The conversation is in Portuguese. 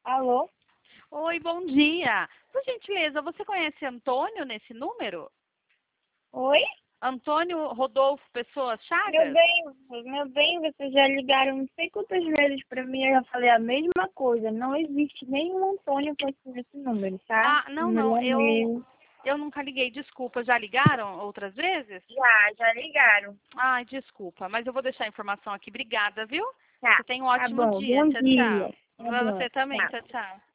Alô? Oi, bom dia. Por gentileza, você conhece Antônio nesse número? Oi? Antônio Rodolfo Pessoas Meu Chagas? bem, meu bem, vocês já ligaram não sei quantas vezes pra mim, eu já falei a mesma coisa. Não existe nenhum Antônio com esse número, tá? Ah, O não, número não, é meu. eu nunca liguei, desculpa. Já ligaram outras vezes? Já ligaram. Ai, desculpa, mas eu vou deixar a informação aqui. Obrigada, viu? Tá, Você tem um tá ótimo bom. dia. Bom Tchau, dia. tchau. Tá Pra bom. você também. Tchau. Tchau, tchau.